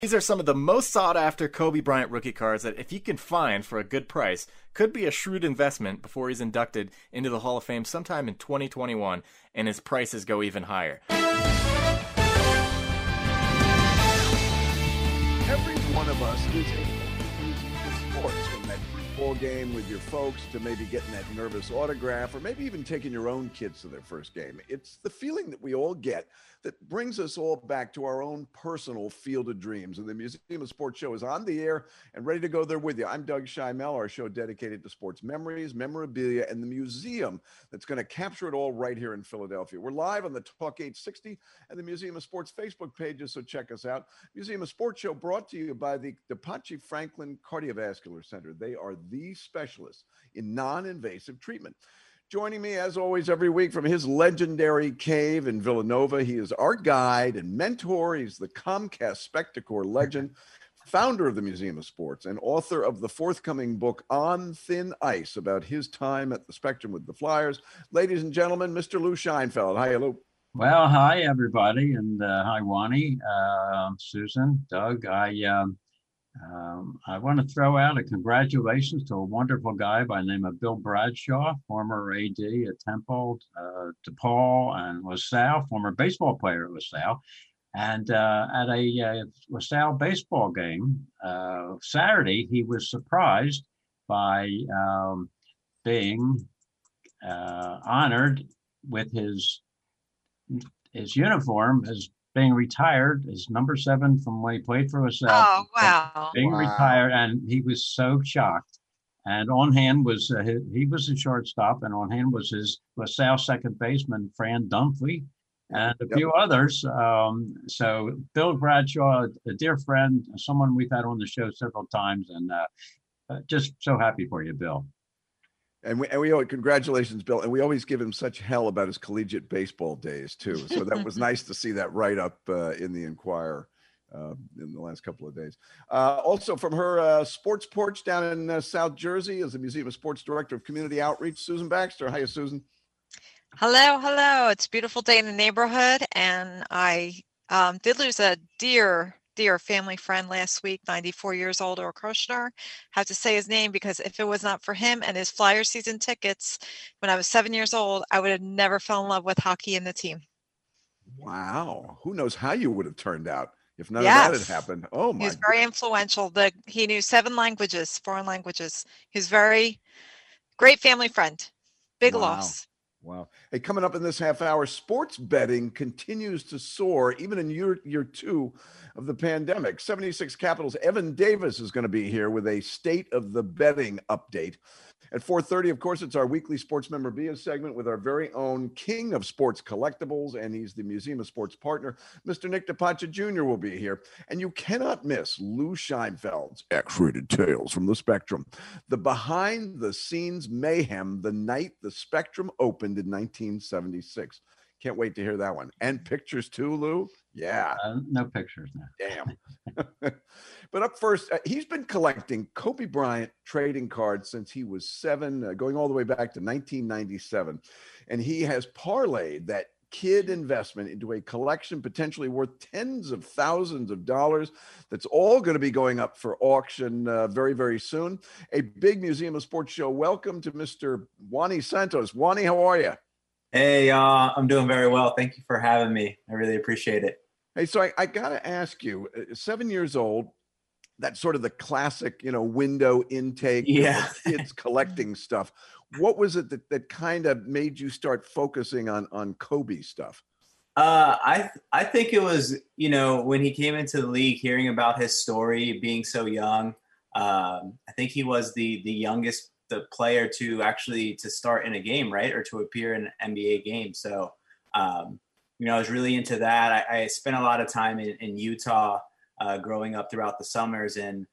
These are some of the most sought-after Kobe Bryant rookie cards that, if you can find for a good price, could be a shrewd investment before he's inducted into the Hall of Fame sometime in 2021, and his prices go even higher. Every one of us is in sports, from that football game with your folks to maybe getting that nervous autograph, or maybe even taking your own kids to their first game. It's the feeling that we all get that brings us all back to our own personal field of dreams. And the Museum of Sports show is on the air and ready to go there with you. I'm Doug Scheimel, our show dedicated to sports memories, memorabilia, and the museum that's going to capture it all right here in Philadelphia. We're live on the Talk 860 and the Museum of Sports Facebook pages, so check us out. Museum of Sports show brought to you by the DePace Franklin Cardiovascular Center. They are the specialists in non-invasive treatment. Joining me, as always, every week from his legendary cave in Villanova, he is our guide and mentor. He's the Comcast Spectacor legend, founder of the Museum of Sports, and author of the forthcoming book, On Thin Ice, about his time at the Spectrum with the Flyers. Ladies and gentlemen, Mr. Lou Scheinfeld. Hi, Lou. Well, hi, everybody, and hi, Wani, Susan, Doug. I want to throw out a congratulations to a wonderful guy by the name of Bill Bradshaw, former AD at Temple, DePaul, and LaSalle, former baseball player at LaSalle. And at a LaSalle baseball game Saturday, he was surprised by being honored with his uniform as being retired, as number 7 from when he played for LaSalle. Oh, wow. Being retired, and he was so shocked. And on hand was, he was a shortstop, and on hand was his LaSalle second baseman, Fran Dunphy, and a few others. So Bill Bradshaw, a dear friend, someone we've had on the show several times, and just so happy for you, Bill. And we owe congratulations, Bill. And we always give him such hell about his collegiate baseball days, too. So that was nice to see that right up in the Enquirer in the last couple of days. Also from her sports porch down in South Jersey is the Museum of Sports Director of Community Outreach, Susan Baxter. Hiya, Susan. Hello. It's a beautiful day in the neighborhood. And I did lose a dear family friend last week, 94 years old, Earl Kirshner. Have to say his name because if it was not for him and his Flyer season tickets when I was 7 years old, I would have never fell in love with hockey and the team. Wow. Who knows how you would have turned out if none of that had happened. Oh, my. He was very influential. He knew 7 languages, foreign languages. He's very great family friend. Big loss. Wow. Hey, coming up in this half hour, sports betting continues to soar, even in year 2 of the pandemic. 76 Capital's Evan Davis is going to be here with a state of the betting update. At 4:30, of course, it's our weekly sports memorabilia segment with our very own king of sports collectibles, and he's the Museum of Sports partner. Mr. Nick DePace Jr. will be here. And you cannot miss Lou Scheinfeld's X-Rated Tales from the Spectrum, the behind-the-scenes mayhem the night the Spectrum opened in 1976. Can't wait to hear that one. And pictures too, Lou? Yeah. No pictures now. Damn. But up first, he's been collecting Kobe Bryant trading cards since he was 7, going all the way back to 1997. And he has parlayed that kid investment into a collection potentially worth tens of thousands of dollars that's all going to be going up for auction very, very soon. A big Museum of Sports show. Welcome to Mr. Wani Santos. Wani, how are you? Hey, I'm doing very well. Thank you for having me. I really appreciate it. Hey, so I got to ask you, 7 years old, that's sort of the classic, window intake. Yeah. Kids collecting stuff. What was it that kind of made you start focusing on Kobe stuff? I think it was, when he came into the league, hearing about his story, being so young. I think he was the youngest player to start in a game, right? Or to appear in an NBA game. So, I was really into that. I spent a lot of time in Utah growing up throughout the summers. And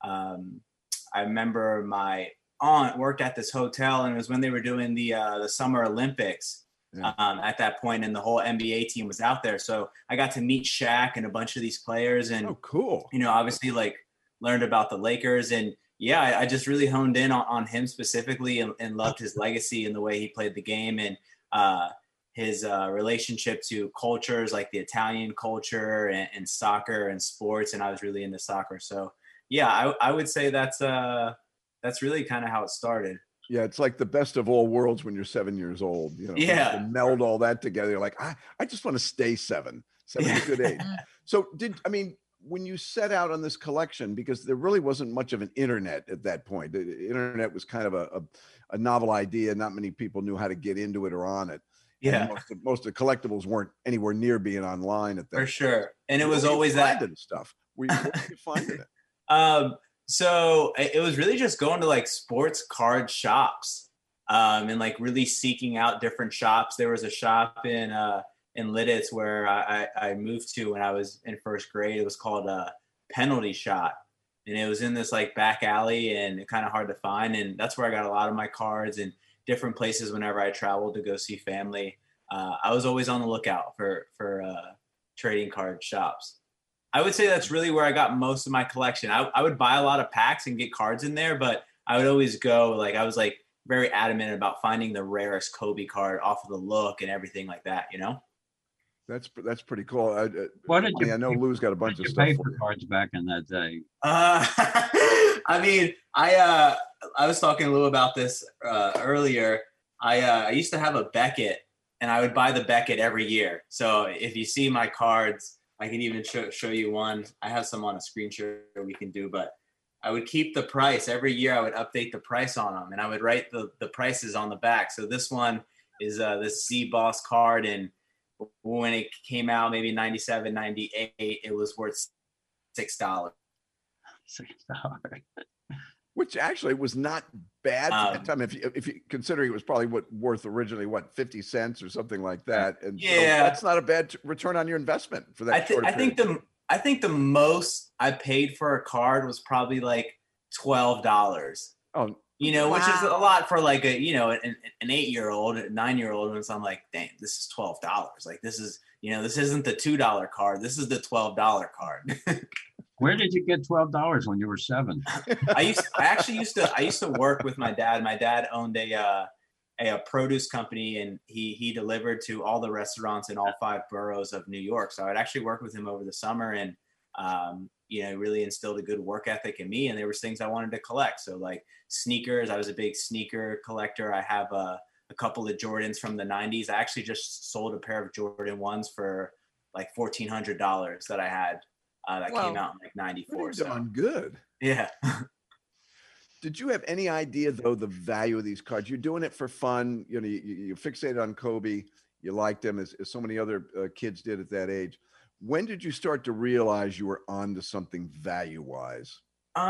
I remember my aunt worked at this hotel, and it was when they were doing the Summer Olympics at that point, and the whole NBA team was out there. So I got to meet Shaq and a bunch of these players, and cool. Obviously learned about the Lakers, and I just really honed in on him specifically and loved his legacy and the way he played the game, and his relationship to cultures like the Italian culture and soccer and sports. And I was really into soccer. So yeah, I would say that's really kind of how it started. Yeah, it's like the best of all worlds when you're 7 years old. You know, Yeah. to meld all that together. You're like, I just want to stay seven. Seven's a good age. So when you set out on this collection, because there really wasn't much of an internet at that point. The internet was kind of a novel idea. Not many people knew how to get into it or on it. Yeah. And most of the collectibles weren't anywhere near being online at that For point. sure. And it was always that stuff. What were you finding it? So it was really just going to like sports card shops, and like really seeking out different shops. There was a shop in Lidditz where I moved to when I was in first grade. It was called a Penalty Shot, and it was in this like back alley and kind of hard to find. And that's where I got a lot of my cards and different places whenever I traveled to go see family. I was always on the lookout for trading card shops. I would say that's really where I got most of my collection. I would buy a lot of packs and get cards in there, but I would always go, like, I was like very adamant about finding the rarest Kobe card off of the look and everything like that, you know? That's pretty cool. I know Lou's got a bunch of stuff pay for for you. cards back in that day. I mean, I was talking to Lou about this earlier. I used to have a Beckett, and I would buy the Beckett every year. So if you see my cards, I can even show you one. I have some on a screen share we can do, but I would keep the price. Every year I would update the price on them, and I would write the prices on the back. So this one is this Z-Boss card, and when it came out, maybe 97, 98, it was worth $6. $6. Which actually was not bad for that time. If you consider it was probably worth originally 50 cents or something like that, and yeah, so that's not a bad return on your investment for that. I think the most I paid for a card was probably like $12. Oh, you know, which is a lot for like an 8-year-old, a 9-year-old. And so I'm like, dang, this is $12. Like this is, this isn't the $2 card. This is the $12 card. Where did you get $12 when you were 7? I used to work with my dad. My dad owned a produce company, and he delivered to all the restaurants in all 5 boroughs of New York. So I'd actually work with him over the summer, and really instilled a good work ethic in me. And there was things I wanted to collect. So like sneakers, I was a big sneaker collector. I have a couple of Jordans from the 90s. I actually just sold a pair of Jordan 1s for like $1,400 that I had. That came out in like 94. So good. Yeah. Did you have any idea though the value of these cards? You're doing it for fun. You fixated on Kobe. You liked him as so many other kids did at that age. When did you start to realize you were onto something value-wise?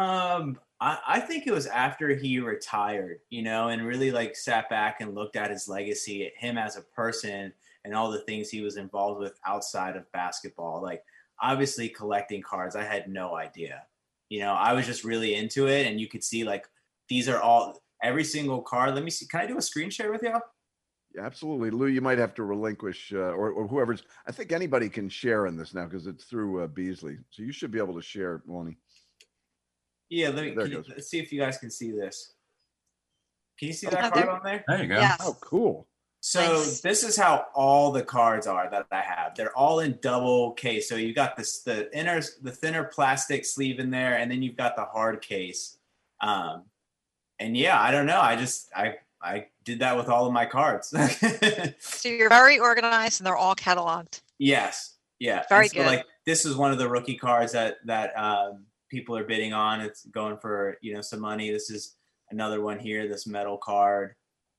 I think it was after he retired, and really like sat back and looked at his legacy, him as a person, and all the things he was involved with outside of basketball. Like, obviously collecting cards, I had no idea. I was just really into it, and you could see like these are every single card. Let me see. Can I do a screen share with y'all? Yeah, absolutely. Lou, you might have to relinquish or whoever's. I think anybody can share in this now because it's through Beasley. So you should be able to share, Lonnie. Yeah, let's see if you guys can see this. Can you see that card on there? There you go. Yes. Oh, cool. So Nice. This is how all the cards are that I have. They're all in double case. So you got the thinner plastic sleeve in there, and then you've got the hard case. And yeah, I don't know. I did that with all of my cards. So you're very organized, and they're all cataloged. Yes. Yeah. Very so good. Like this is one of the rookie cards that people are bidding on. It's going for, some money. This is another one here, this metal card.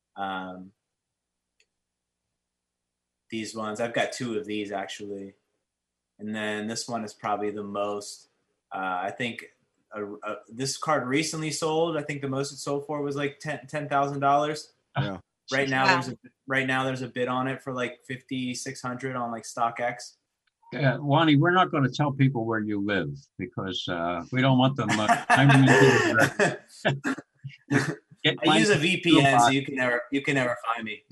These ones, I've got 2 of these actually. And then this one is probably the most, I think this card recently sold. I think the most it sold for was like $10,000. Yeah. Right now, Wow. there's a bid on it for like $5,600 on like StockX. Yeah, Lonnie, we're not going to tell people where you live because we don't want them. I use a VPN, so you can never find me.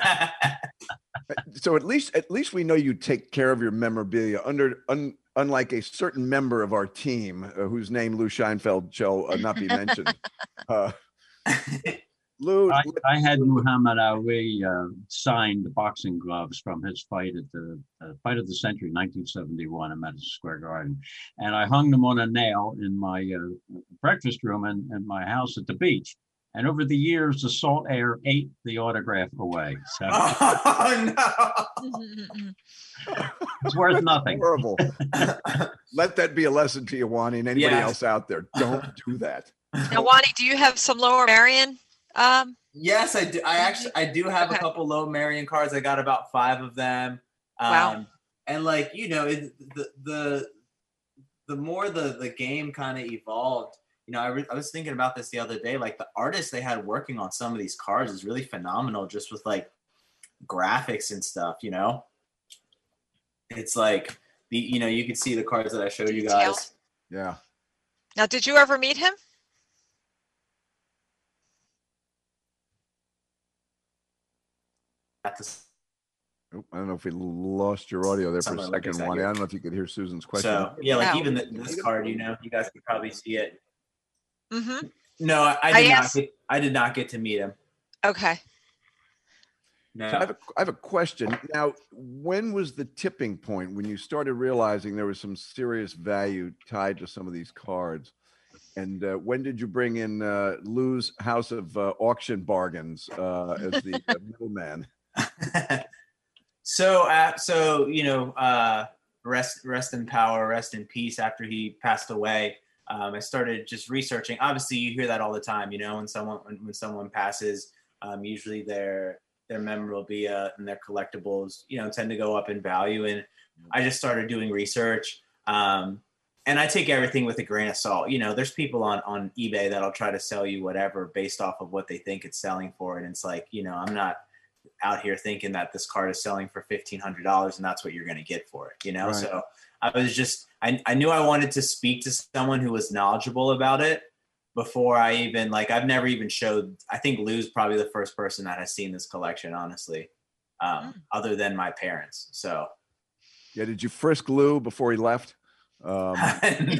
So at least we know you take care of your memorabilia. Unlike a certain member of our team whose name Lou Scheinfeld shall not be mentioned. Lou, I had Muhammad Ali signed the boxing gloves from his fight at the fight of the century, 1971, in Madison Square Garden, and I hung them on a nail in my breakfast room in my house at the beach. And over the years, the salt air ate the autograph away. So Oh it's worth nothing. horrible. Let that be a lesson to you, Wani, and anybody Yeah. else out there. Don't do that. Now, Wani, do you have some Lower Marion? Yes, I do. I do have a Okay. couple Low Marion cards. I got about 5 of them. Wow. And like, the more the game kind of evolved, I was thinking about this the other day. Like the artists they had working on some of these cards is really phenomenal, just with like graphics and stuff. It's like you could see the cards that I showed you Detail. guys. Yeah. Now, did you ever meet him? At the Oh, I don't know if we lost your audio there for a Somewhere like second, that, Wani. I yeah. don't know if you could hear Susan's question. So yeah, like Wow. even this card, you guys could probably see it. Mm-hmm. No, I I did asked- not. I did not get to meet him. Okay. No. So I have a question. Now, when was the tipping point when you started realizing there was some serious value tied to some of these cards? And when did you bring in Lou's House of Auction Bargains as the middleman? So rest in power, rest in peace. After he passed away, I started just researching. Obviously, you hear that all the time. When someone passes, usually their memorabilia and their collectibles, tend to go up in value. And I just started doing research. And I take everything with a grain of salt. There's people on eBay that'll try to sell you whatever based off of what they think it's selling for. And it's like, I'm not out here thinking that this card is selling for $1,500 and that's what you're going to get for it, Right. So I was just, I knew I wanted to speak to someone who was knowledgeable about it before I even, I've never even showed. I think Lou's probably the first person that has seen this collection, honestly, other than my parents. So Yeah, did you frisk Lou before he left? He's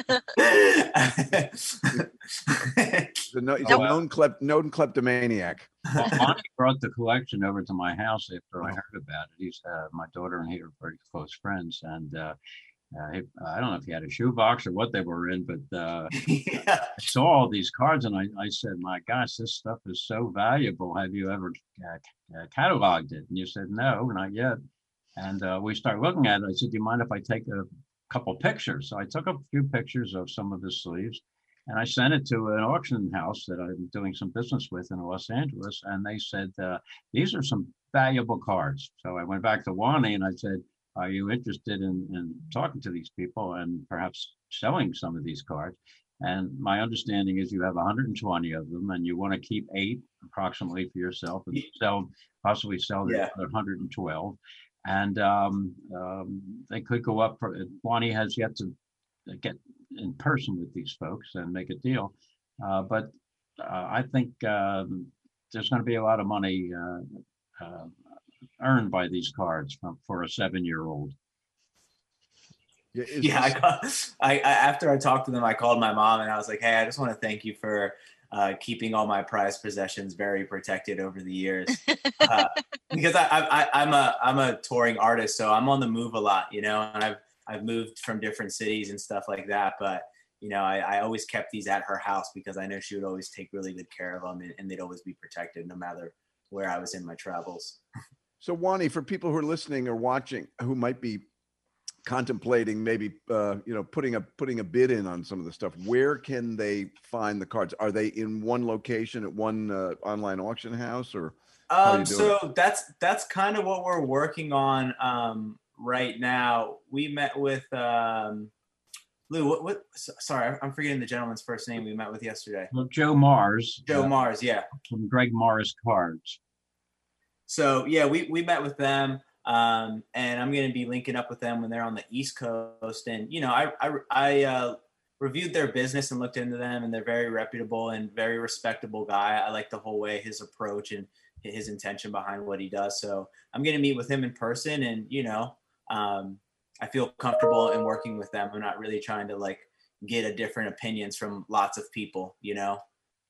a known kleptomaniac. Well, Bonnie brought the collection over to my house after I heard about it. He's my daughter and he are very close friends, and I don't know if he had a shoebox or what they were in, but yeah. I saw all these cards and I said, "My gosh, this stuff is so valuable. Have you ever cataloged it?" And you said, "No, not yet." And we started looking at it. I said, "Do you mind if I take a couple pictures?" So I took a few pictures of some of his sleeves. And I sent it to an auction house that I'm doing some business with in Los Angeles. And they said, these are some valuable cards. So I went back to Wani and I said, are you interested in talking to these people and perhaps selling some of these cards? And my understanding is you have 120 of them and you want to keep 8 approximately for yourself and possibly sell the other 112. And they could go up for, Wani has yet to get in person with these folks and make a deal. But I think there's going to be a lot of money earned by these cards for a 7-year-old. Yeah, I after I talked to them, I called my mom and I was like, "Hey, I just want to thank you for keeping all my prized possessions very protected over the years." Because I'm a touring artist, so I'm on the move a lot, and I've moved from different cities and stuff like that. But, I always kept these at her house because I know she would always take really good care of them and they'd always be protected no matter where I was in my travels. So Wani, for people who are listening or watching, who might be contemplating maybe, putting a bid in on some of the stuff, where can they find the cards? Are they in one location at one online auction house or? So that's kind of what we're working on right now. We met with Lou. Sorry, I'm forgetting the gentleman's first name we met with yesterday. Well, Joe Mars. Joe Mars, yeah. From Greg Morris Cards. So yeah, we met with them, and I'm going to be linking up with them when they're on the East Coast. And I reviewed their business and looked into them, and they're very reputable and very respectable guy. I like the whole way, his approach and his intention behind what he does. So I'm going to meet with him in person, and I feel comfortable in working with them. I'm not really trying to get a different opinions from lots of people,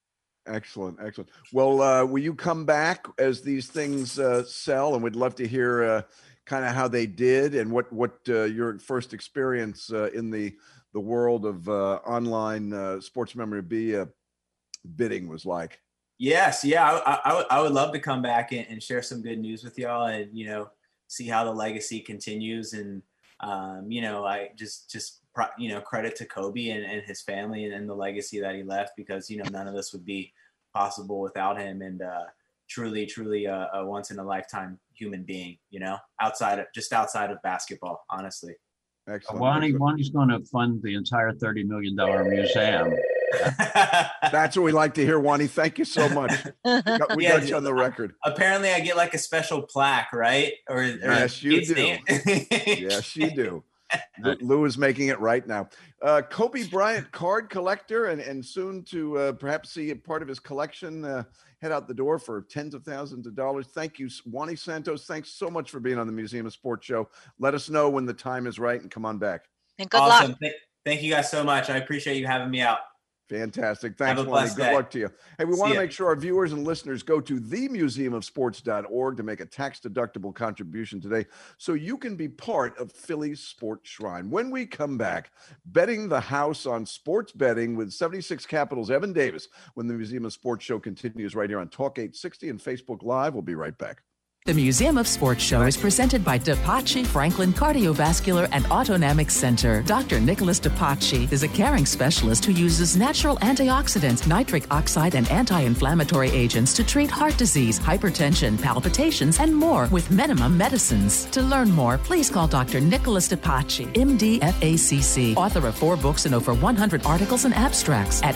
Excellent. Well, will you come back as these things sell? And we'd love to hear kind of how they did and what your first experience in the world of online sports memorabilia bidding was like. Yes, yeah, I would love to come back and share some good news with y'all, and see how the legacy continues, and I just credit to Kobe and his family and the legacy that he left, because none of this would be possible without him, and truly a once in a lifetime human being, outside of basketball, honestly. Excellent. Wani's going to fund the entire $30 million museum. That's what we like to hear, Wani. Thank you so much. We got you on the record. Apparently, I get like a special plaque, right? Or yes, you do. Yes, you do. Lou is making it right now. Kobe Bryant, card collector, and soon to perhaps see a part of his collection head out the door for tens of thousands of dollars. Thank you, Wani Santos. Thanks so much for being on the Museum of Sports show. Let us know when the time is right and come on back. And good luck. Thank you guys so much. I appreciate you having me out. Fantastic. Thanks, Wani. Good luck to you. Hey, we want to make sure our viewers and listeners go to themuseumofsports.org to make a tax-deductible contribution today so you can be part of Philly's Sports Shrine. When we come back, betting the house on sports betting with 76 Capital's Evan Davis when the Museum of Sports show continues right here on Talk 860 and Facebook Live. We'll be right back. The Museum of Sports show is presented by DePace Franklin Cardiovascular and Autonomic Center. Dr. Nicholas DePace is a caring specialist who uses natural antioxidants, nitric oxide, and anti-inflammatory agents to treat heart disease, hypertension, palpitations, and more with minimum medicines. To learn more, please call Dr. Nicholas DePace, MD, FACC, author of 4 books and over 100 articles and abstracts at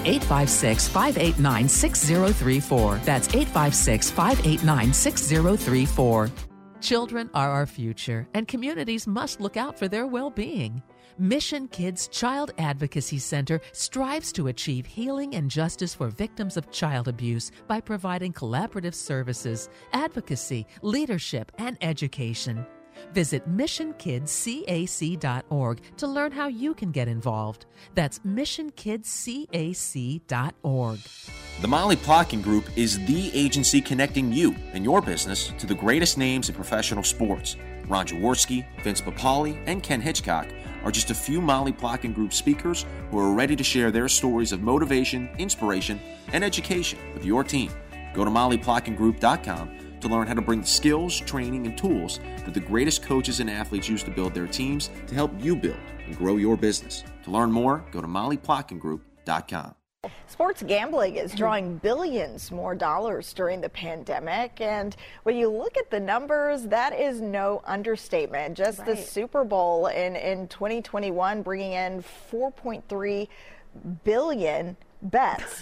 856-589-6034. That's 856-589-6034. Children are our future, and communities must look out for their well-being. Mission Kids Child Advocacy Center strives to achieve healing and justice for victims of child abuse by providing collaborative services, advocacy, leadership, and education. Visit missionkidcac.org to learn how you can get involved. That's missionkidcac.org. The Molly Plotkin Group is the agency connecting you and your business to the greatest names in professional sports. Ron Jaworski, Vince Papali, and Ken Hitchcock are just a few Molly Plotkin Group speakers who are ready to share their stories of motivation, inspiration, and education with your team. Go to mollyplotkingroup.com to learn how to bring the skills, training, and tools that the greatest coaches and athletes use to build their teams to help you build and grow your business. To learn more, go to mollyplotkingroup.com. Sports gambling is drawing billions more dollars during the pandemic, and when you look at the numbers, that is no understatement. Just the Super Bowl in 2021 bringing in 4.3 billion bets.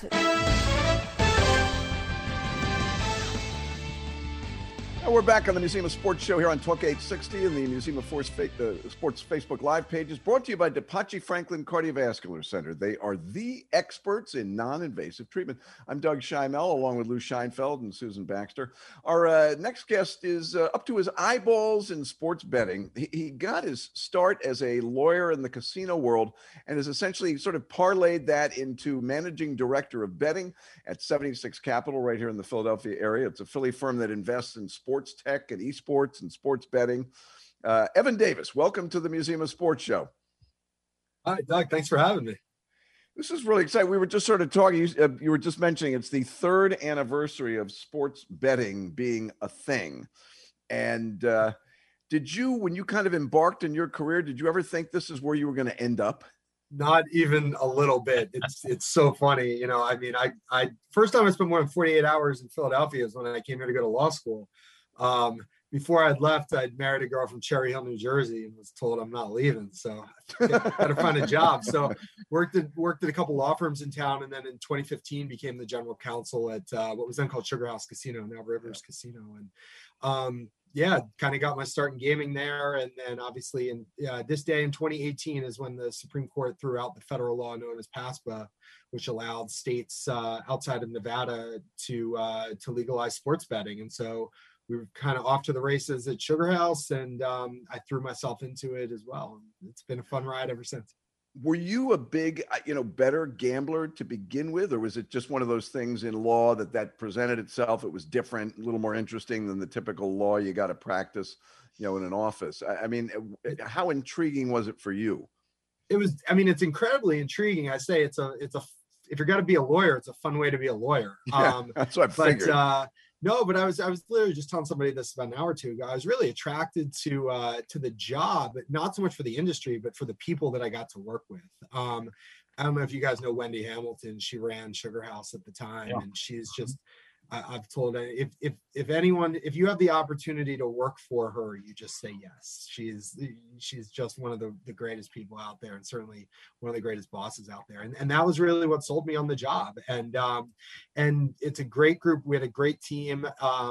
We're back on the Museum of Sports show here on Talk 860 and the Museum of Sports Facebook Live pages, brought to you by DePace Franklin Cardiovascular Center. They are the experts in non-invasive treatment. I'm Doug Scheimel, along with Lou Scheinfeld and Susan Baxter. Our next guest is up to his eyeballs in sports betting. He got his start as a lawyer in the casino world and has essentially sort of parlayed that into managing director of betting at 76 Capital right here in the Philadelphia area. It's a Philly firm that invests in sports tech and esports and sports betting. Evan Davis, welcome to the Museum of Sports show. Hi, Doug. Thanks for having me. This is really exciting. We were just sort of talking, you were just mentioning it's the 3rd anniversary of sports betting being a thing. And did you, when you kind of embarked in your career, did you ever think this is where you were going to end up? Not even a little bit. It's so funny. You know, I mean, I first time I spent more than 48 hours in Philadelphia is when I came here to go to law school. Before I'd left, I'd married a girl from Cherry Hill, New Jersey, and was told I'm not leaving. So I had to find a job. So worked at a couple law firms in town. And then in 2015 became the general counsel at what was then called Sugar House Casino, now Rivers Casino. And kind of got my start in gaming there. And then obviously in this day in 2018 is when the Supreme Court threw out the federal law known as PASPA, which allowed states outside of Nevada to legalize sports betting. And so we were kind of off to the races at Sugar House, and I threw myself into it as well. It's been a fun ride ever since. Were you a big, better gambler to begin with, or was it just one of those things in law that presented itself? It was different, a little more interesting than the typical law you got to practice, in an office. I mean, how intriguing was it for you? It was, it's incredibly intriguing. I say if you're going to be a lawyer, it's a fun way to be a lawyer. Yeah, that's what I figured. No, but I was literally just telling somebody this about an hour or two ago. I was really attracted to the job, not so much for the industry, but for the people that I got to work with. I don't know if you guys know Wendy Hamilton. She ran Sugar House at the time, yeah. And she's just. I've told her if you have the opportunity to work for her, you just say yes. She's just one of the greatest people out there, and certainly one of the greatest bosses out there. And that was really what sold me on the job. And it's a great group. We had a great team,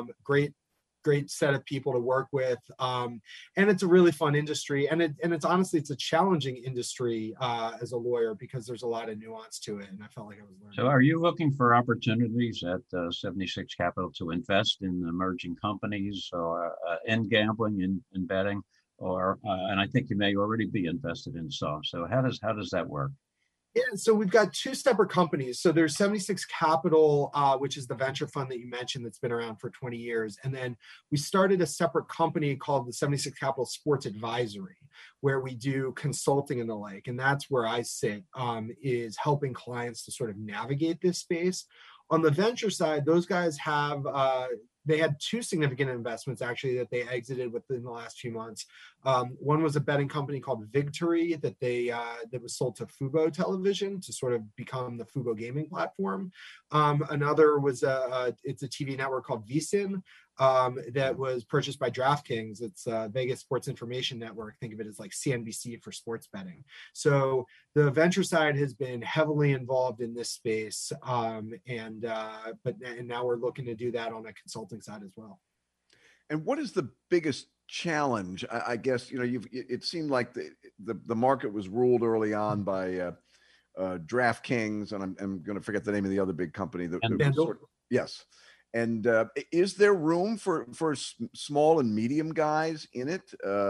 great set of people to work with, and it's a really fun industry, and it's honestly a challenging industry as a lawyer, because there's a lot of nuance to it, and I felt like I was learning. So are you looking for opportunities at 76 Capital to invest in emerging companies or in gambling and betting, or and I think you may already be invested in some. So how does that work? Yeah, so we've got two separate companies. So there's 76 Capital, which is the venture fund that you mentioned that's been around for 20 years. And then we started a separate company called the 76 Capital Sports Advisory, where we do consulting and the like. And that's where I sit, is helping clients to sort of navigate this space. On the venture side, those guys have they had two significant investments actually that they exited within the last few months. One was a betting company called Victory that was sold to Fubo Television to sort of become the Fubo gaming platform. Another was it's a TV network called VSiN that was purchased by DraftKings. It's Vegas Sports Information Network. Think of it as like CNBC for sports betting. So the venture side has been heavily involved in this space, and now we're looking to do that on a consulting side as well. And what is the biggest challenge? I guess it seemed like the market was ruled early on by DraftKings, and I'm going to forget the name of the other big company. Yes. And is there room for small and medium guys in it?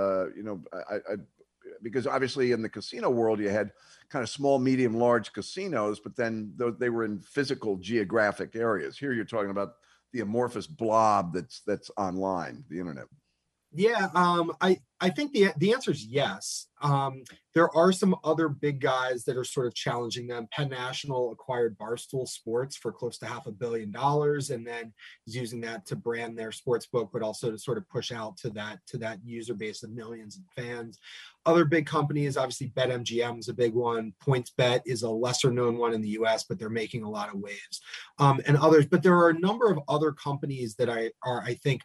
Because obviously in the casino world, you had kind of small, medium, large casinos, but then they were in physical geographic areas. Here you're talking about the amorphous blob that's online, the internet. Yeah, I think the answer is yes. There are some other big guys that are sort of challenging them. Penn National acquired Barstool Sports for close to $500 million, and then is using that to brand their sports book, but also to sort of push out to that user base of millions of fans. Other big companies, obviously BetMGM is a big one. PointsBet is a lesser known one in the US, but they're making a lot of waves. And others, but there are a number of other companies that I think,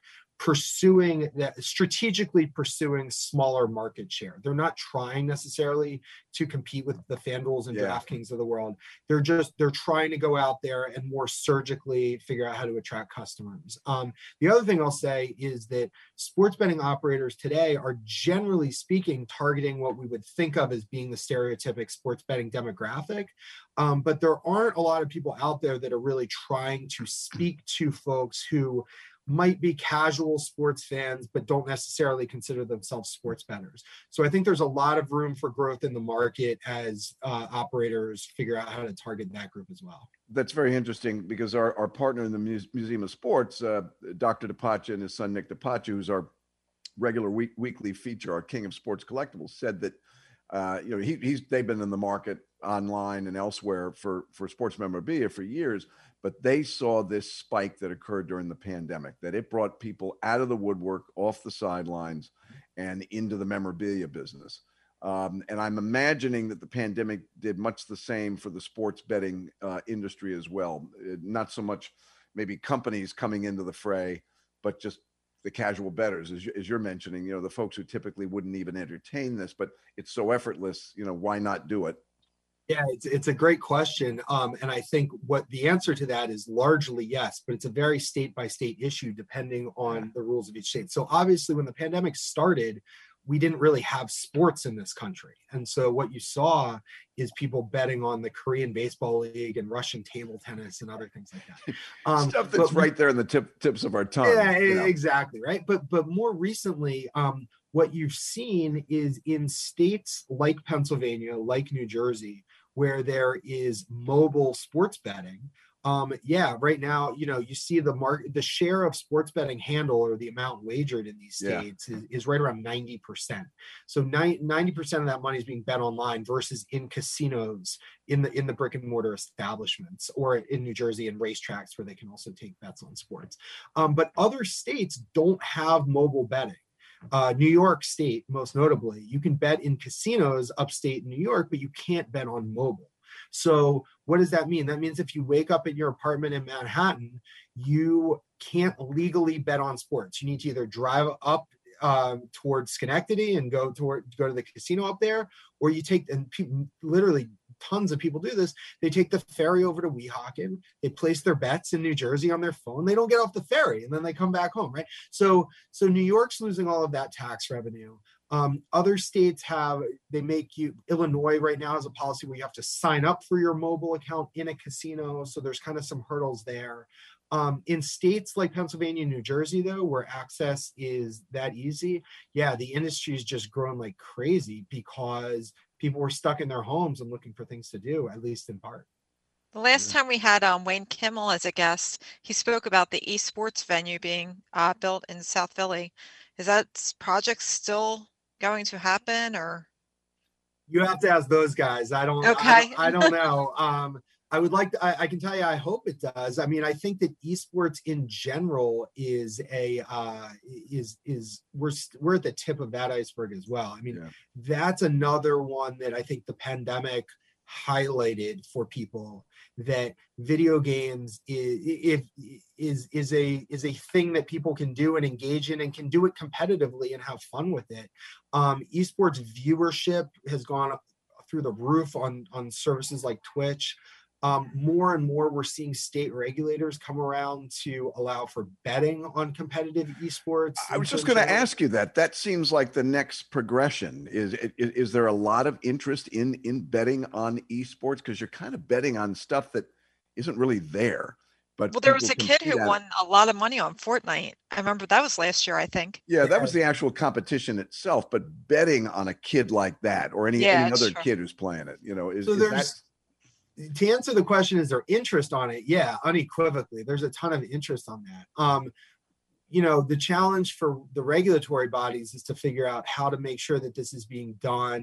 strategically pursuing smaller market share. They're not trying necessarily to compete with the FanDuels and DraftKings of the world. They're trying to go out there and more surgically figure out how to attract customers. The other thing I'll say is that sports betting operators today are generally speaking targeting what we would think of as being the stereotypic sports betting demographic. But there aren't a lot of people out there that are really trying to speak to folks who might be casual sports fans, but don't necessarily consider themselves sports bettors. So I think there's a lot of room for growth in the market as operators figure out how to target that group as well. That's very interesting, because our partner in the Museum of Sports, Dr. DePace and his son, Nick DePace, who's our regular weekly feature, our king of sports collectibles, said that they've been in the market online and elsewhere for sports memorabilia for years, but they saw this spike that occurred during the pandemic, that it brought people out of the woodwork, off the sidelines, and into the memorabilia business. And I'm imagining that the pandemic did much the same for the sports betting industry as well. Not so much maybe companies coming into the fray, but just the casual bettors, as you're mentioning, the folks who typically wouldn't even entertain this, but it's so effortless, why not do it? Yeah, it's a great question. And I think what the answer to that is largely yes, but it's a very state by state issue depending on the rules of each state. So obviously when the pandemic started, we didn't really have sports in this country. And so what you saw is people betting on the Korean Baseball League and Russian table tennis and other things like that. Stuff that's right there in the tips of our tongue. Yeah, exactly, right. But more recently, what you've seen is in states like Pennsylvania, like New Jersey, where there is mobile sports betting. Right now, you see the share of sports betting handle, or the amount wagered in these states is right around 90%. So 90% of that money is being bet online versus in casinos, in the brick and mortar establishments, or in New Jersey and racetracks where they can also take bets on sports. But other states don't have mobile betting. New York State, most notably, you can bet in casinos upstate New York, but you can't bet on mobile. So what does that mean? That means if you wake up at your apartment in Manhattan, you can't legally bet on sports. You need to either drive up towards Schenectady and go to the casino up there, or you take, and literally tons of people do this, they take the ferry over to Weehawken, they place their bets in New Jersey on their phone, they don't get off the ferry, and then they come back home, right? So New York's losing all of that tax revenue. Other states Illinois right now has a policy where you have to sign up for your mobile account in a casino. So there's kind of some hurdles there. In states like Pennsylvania and New Jersey, though, where access is that easy, the industry is just growing like crazy because people were stuck in their homes and looking for things to do, at least in part. The last time we had Wayne Kimmel as a guest, he spoke about the esports venue being built in South Philly. Is that project still going to happen, or? You have to ask those guys. I don't know. I can tell you, I hope it does. I mean, I think that esports in general we're at the tip of that iceberg as well. I mean, that's another one that I think the pandemic highlighted for people, that video games is a thing that people can do and engage in, and can do it competitively and have fun with it. Esports viewership has gone up through the roof on services like Twitch. More and more, we're seeing state regulators come around to allow for betting on competitive esports. I was just going to ask you that. That seems like the next progression. Is there a lot of interest in betting on esports? Because you're kind of betting on stuff that isn't really there. But there was a kid who won a lot of money on Fortnite. I remember that was last year, I think. Yeah, that was the actual competition itself. But betting on a kid like that, or any other kid who's playing it, is that? To answer the question, is there interest on it? Yeah, unequivocally. There's a ton of interest on that. The challenge for the regulatory bodies is to figure out how to make sure that this is being done,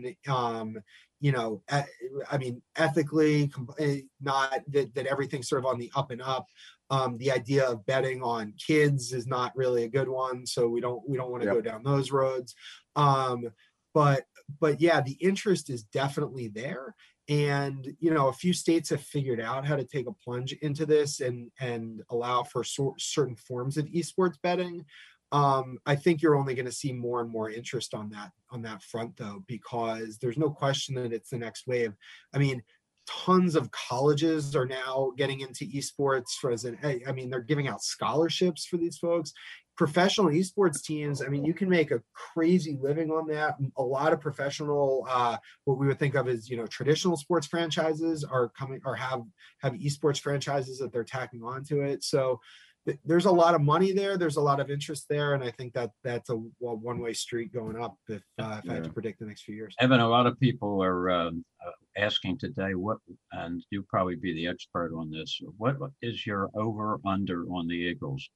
ethically, not that everything's sort of on the up and up. The idea of betting on kids is not really a good one, so we don't want to go down those roads. But the interest is definitely there. And, a few states have figured out how to take a plunge into this and allow for certain forms of esports betting. I think you're only going to see more and more interest on that front, though, because there's no question that it's the next wave. I mean, tons of colleges are now getting into esports they're giving out scholarships for these folks. Professional esports teams, you can make a crazy living on that. A lot of professional, what we would think of as, traditional sports franchises are coming, or have esports franchises that they're tacking onto it. So there's a lot of money there. There's a lot of interest there. And I think that's a one-way street going up if I had to predict the next few years. Evan, a lot of people are asking today, and you'll probably be the expert on this, what is your over-under on the Eagles?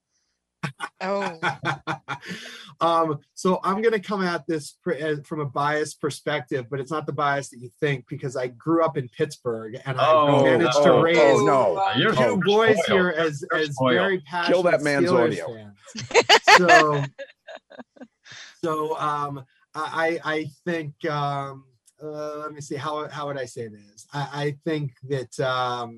So I'm going to come at this from a biased perspective, but it's not the bias that you think, because I grew up in Pittsburgh and I managed to raise two boys here as very passionate Kill that man's Steelers audio. fans. I think let me see, how would I say this? I think that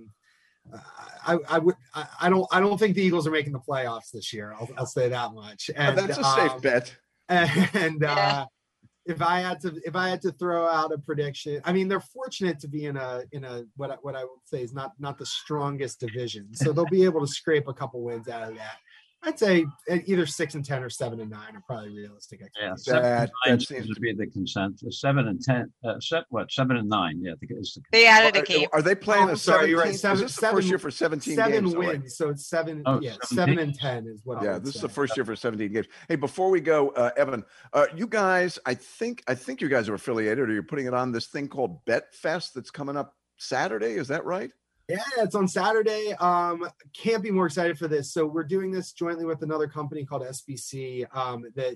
I don't think the Eagles are making the playoffs this year. I'll say that much. And that's a safe bet. And if I had to throw out a prediction, they're fortunate to be in a what I would say is not the strongest division, so they'll be able to scrape a couple wins out of that. I'd say either 6 and 10 or 7 and 9 are probably realistic. Yeah, 7 and 9 seems to be the consensus. 7 and 10, 7 and 9. Yeah, I think it's they added a game. Are they playing a 17? You're right. Is this the first year for 17 7 games? 7 wins, so it's 7. Oh, yeah, 17? 7 and 10 is what. Yeah, this is the first year for 17 games. Hey, before we go, Evan, you guys, I think you guys are affiliated, or you're putting it on this thing called BetFest that's coming up Saturday. Is that right? Yeah, it's on Saturday. Can't be more excited for this. So we're doing this jointly with another company called SBC. That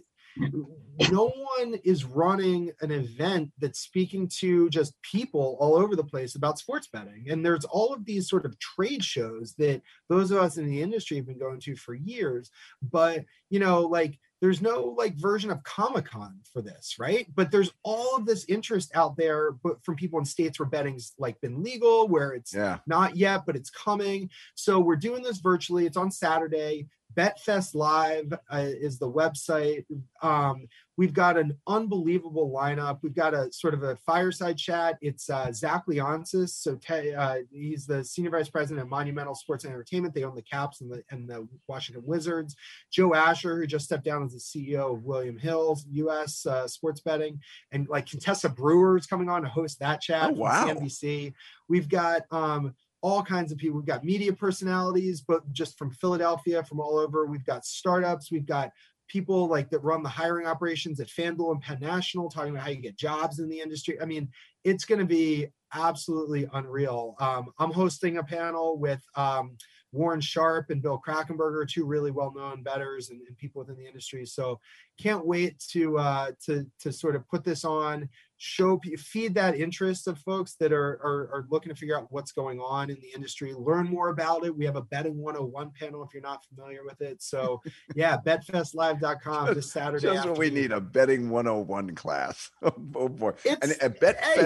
no one is running an event that's speaking to just people all over the place about sports betting. And there's all of these sort of trade shows that those of us in the industry have been going to for years. But, there's no version of Comic-Con for this, right? But there's all of this interest out there, but from people in states where betting's been legal, where it's not yet, but it's coming. So we're doing this virtually. It's on Saturday. BetFest Live is the website. We've got an unbelievable lineup. We've got a sort of a fireside chat. It's Zach Leonsis. So he's the senior vice president of Monumental Sports and Entertainment. They own the Caps and the Washington Wizards. Joe Asher, who just stepped down as the CEO of William Hill's U.S. sports betting, and Contessa Brewer is coming on to host that chat. Oh, wow. From CNBC. We've got all kinds of people. We've got media personalities, but just from Philadelphia, from all over. We've got startups. We've got people that run the hiring operations at FanDuel and Penn National, talking about how you get jobs in the industry. I mean, it's going to be absolutely unreal. I'm hosting a panel with Warren Sharp and Bill Krakenberger, two really well-known bettors and people within the industry. So can't wait to sort of put this on, feed that interest of folks that are looking to figure out what's going on in the industry, learn more about it. We have a Betting 101 panel if you're not familiar with it. So yeah, betfestlive.com this Saturday. Just what we need, a Betting 101 class. Oh boy. And at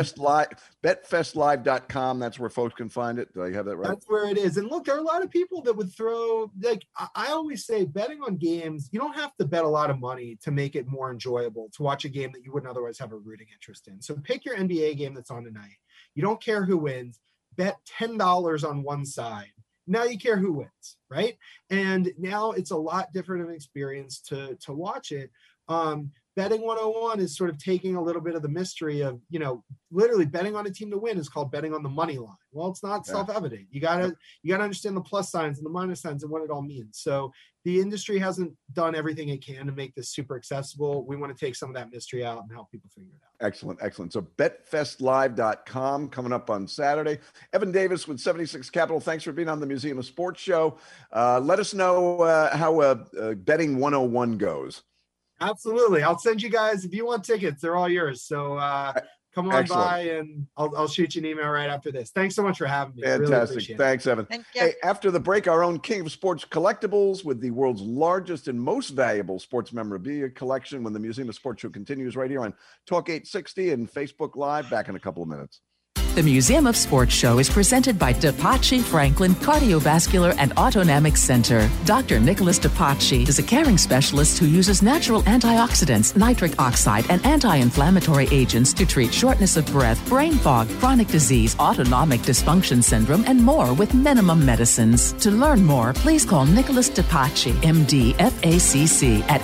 betfestlive.com, that's where folks can find it. Do I have that right? That's where it is. And look, there are a lot of people that would throw, I always say, betting on games, you don't have to bet a lot of money to make it more enjoyable to watch a game that you wouldn't otherwise have a rooting interest in. So pick your NBA game that's on tonight. You don't care who wins. Bet $10 on one side. Now you care who wins, right? And now it's a lot different of an experience to watch it. Betting 101 is sort of taking a little bit of the mystery of, literally betting on a team to win is called betting on the money line. Well, it's not self-evident. You gotta understand the plus signs and the minus signs and what it all means. So the industry hasn't done everything it can to make this super accessible. We want to take some of that mystery out and help people figure it out. Excellent. So betfestlive.com coming up on Saturday. Evan Davis with 76 Capital. Thanks for being on the Museum of Sports show. Let us know how Betting 101 goes. Absolutely. I'll send you guys, if you want tickets, they're all yours. So come on by and I'll shoot you an email right after this. Thanks so much for having me. Fantastic. Really Thanks, Evan. Hey, after the break, our own king of sports collectibles with the world's largest and most valuable sports memorabilia collection when the Museum of Sports show continues right here on Talk 860 and Facebook Live. Back in a couple of minutes. The Museum of Sports show is presented by DePace Franklin Cardiovascular and Autonomic Center. Dr. Nicholas DePace is a caring specialist who uses natural antioxidants, nitric oxide, and anti-inflammatory agents to treat shortness of breath, brain fog, chronic disease, autonomic dysfunction syndrome, and more with minimum medicines. To learn more, please call Nicholas DePace, MD, FACC, at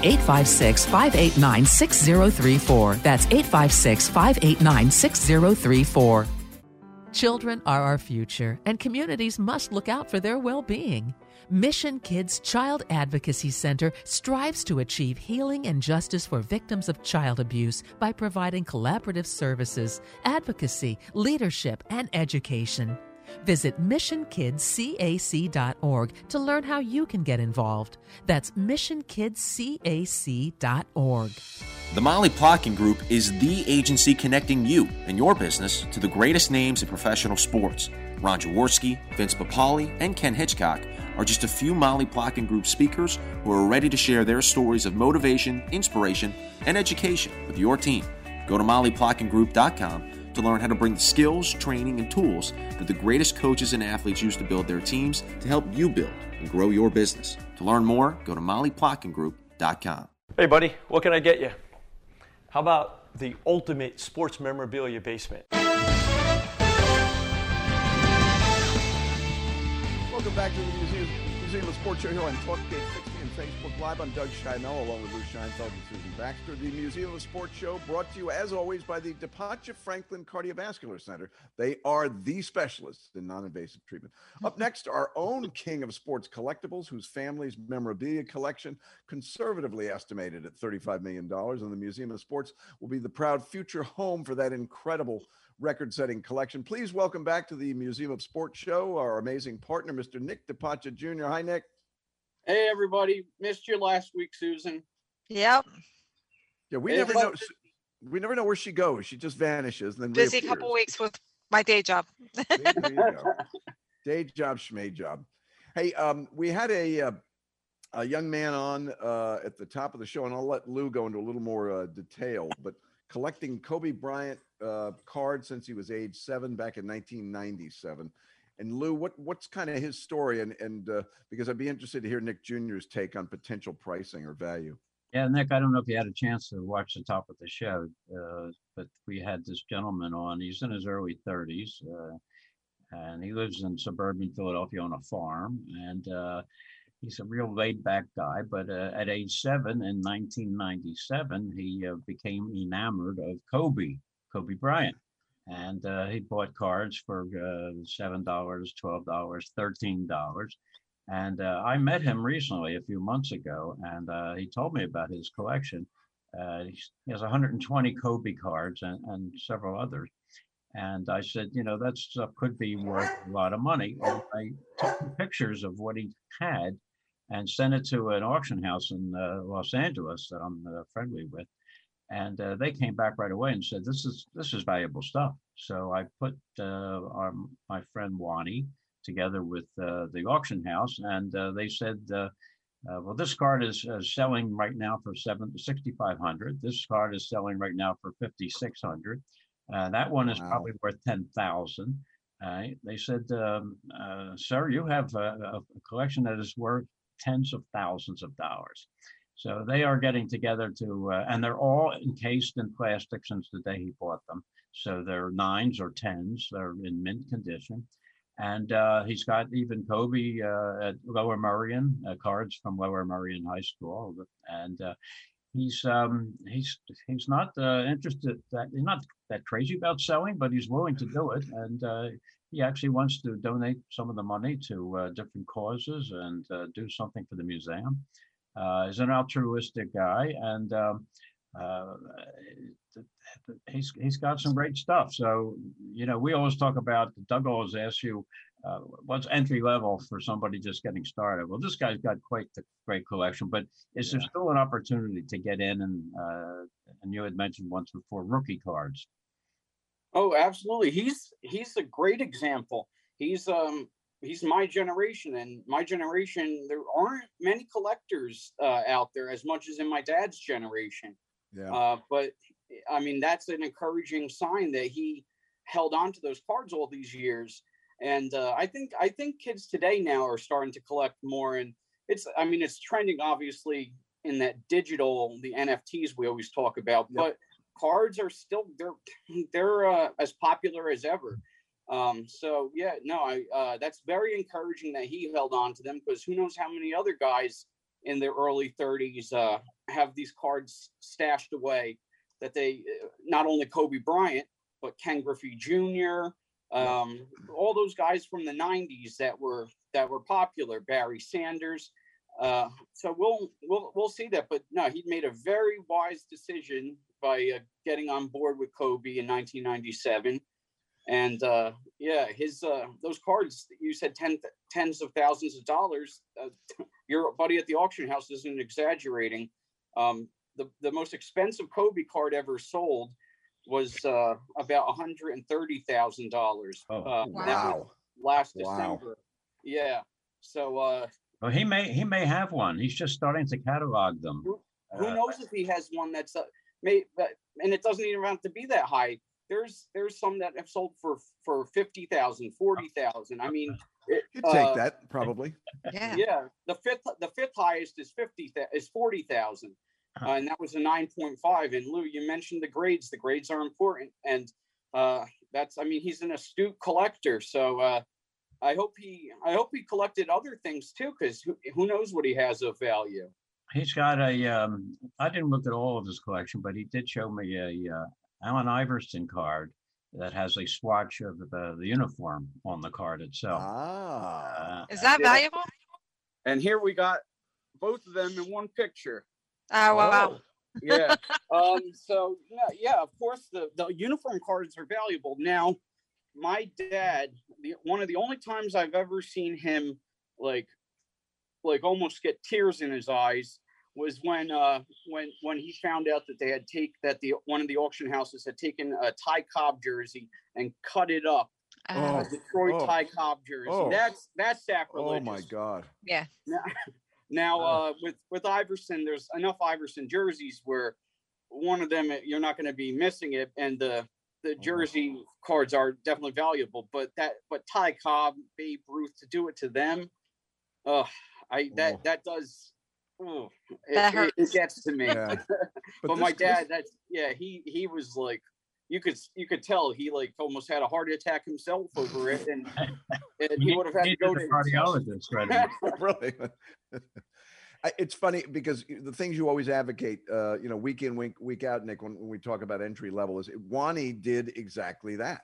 856-589-6034. That's 856-589-6034. Children are our future, and communities must look out for their well-being. Mission Kids Child Advocacy Center strives to achieve healing and justice for victims of child abuse by providing collaborative services, advocacy, leadership, and education. Visit missionkidcac.org to learn how you can get involved. That's missionkidcac.org. The Molly Plotkin Group is the agency connecting you and your business to the greatest names in professional sports. Ron Jaworski, Vince Papale, and Ken Hitchcock are just a few Molly Plotkin Group speakers who are ready to share their stories of motivation, inspiration, and education with your team. Go to mollyplotkingroup.com to learn how to bring the skills, training, and tools that the greatest coaches and athletes use to build their teams to help you build and grow your business. To learn more, go to mollyplotkingroup.com. Hey, buddy, what can I get you? How about the ultimate sports memorabilia basement? Welcome back to the Museum of Sports show here on Talk 860 and Facebook Live. I'm Doug Scheinel, along with Lou Scheinfeld and Susan Baxter. The Museum of Sports show brought to you, as always, by the DePace Franklin Cardiovascular Center. They are the specialists in non-invasive treatment. Up next, our own king of sports collectibles, whose family's memorabilia collection, conservatively estimated at $35 million, and the Museum of Sports will be the proud future home for that incredible record-setting collection. Please welcome back to the Museum of Sports show our amazing partner, Mr. Nick DePace Jr. Hi, Nick. Hey, everybody. Missed you last week, Susan. Yep. Yeah, we never know. We never know where she goes. She just vanishes and then busy reappears. couple weeks with my day job. There you go. Day job, schmay job. Hey, we had a young man on at the top of the show, and I'll let Lou go into a little more detail, but collecting Kobe Bryant cards since he was age 7 back in 1997. And Lou, what's kind of his story? And because I'd be interested to hear Nick Jr.'s take on potential pricing or value. Yeah, Nick, I don't know if you had a chance to watch the top of the show, but we had this gentleman on. He's in his early 30s, and he lives in suburban Philadelphia on a farm. And he's a real laid-back guy. But at age 7 in 1997, he became enamored of Kobe Bryant. And he bought cards for $7, $12, $13. And I met him recently, a few months ago, and he told me about his collection. He has 120 Kobe cards and several others. And I said, that stuff could be worth a lot of money. And I took pictures of what he had and sent it to an auction house in Los Angeles that I'm friendly with. And they came back right away and said, this is valuable stuff. So I put my friend Wani together with the auction house, and they said, well, this card is selling right now for $6,500. This card is selling right now for $5,600. That one is probably worth $10,000. They said, sir, you have a collection that is worth tens of thousands of dollars. So they are getting together to, and they're all encased in plastic since the day he bought them. So they're 9s or 10s. They're in mint condition. And he's got even Kobe at Lower Merion, cards from Lower Merion High School. And he's not interested, he's not that crazy about selling, but he's willing to do it. And he actually wants to donate some of the money to different causes and do something for the museum. He's an altruistic guy, and he's got some great stuff. So, we always talk about, Doug always asks you, what's entry level for somebody just getting started? Well, this guy's got quite the great collection, but is there still an opportunity to get in? And you had mentioned once before, rookie cards. Oh, absolutely. He's a great example. He's my generation, and my generation, there aren't many collectors out there as much as in my dad's generation. Yeah. But I mean, that's an encouraging sign that he held on to those cards all these years. And I think kids today now are starting to collect more, and it's trending obviously in that digital, the NFTs we always talk about, but cards are still, they're as popular as ever. That's very encouraging that he held on to them, because who knows how many other guys in their early 30s have these cards stashed away, that they, not only Kobe Bryant, but Ken Griffey Jr., all those guys from the 90s that were popular, Barry Sanders. So we'll see that. But no, he made a very wise decision by getting on board with Kobe in 1997. And his those cards, you said tens of thousands of dollars. Your buddy at the auction house isn't exaggerating. The most expensive Kobe card ever sold was about $130,000. Wow! Last December. Yeah. So. Well, he may have one. He's just starting to catalog them. Who knows if he has one that's and it doesn't even have to be that high. There's some that have sold for 50,000, 40,000. I mean, you'd take that probably. Yeah. The fifth highest is 40,000, and that was a 9.5. And Lou, you mentioned the grades. The grades are important, and he's an astute collector. So I hope he collected other things too, because who knows what he has of value. He's got a. I didn't look at all of his collection, but he did show me a Allen Iverson card that has a swatch of the uniform on the card itself. Is that valuable? And here we got both of them in one picture. Oh, wow. Yeah. So yeah, of course the uniform cards are valuable. Now, my dad, one of the only times I've ever seen him like almost get tears in his eyes was when he found out that one of the auction houses had taken a Ty Cobb jersey and cut it up. A Detroit Ty Cobb jersey. That's sacrilegious. Oh my God. Yeah. Now with Iverson, there's enough Iverson jerseys where one of them you're not going to be missing it, and the jersey cards are definitely valuable. But Ty Cobb, Babe Ruth, to do it to them, that does. Oh, it gets to me. Yeah. But my dad, he was like, you could tell he like almost had a heart attack himself over it, and he would have had to go to a cardiologist, right? Really. It's funny because the things you always advocate, week in, week out, Nick, when we talk about entry level, is Wani did exactly that.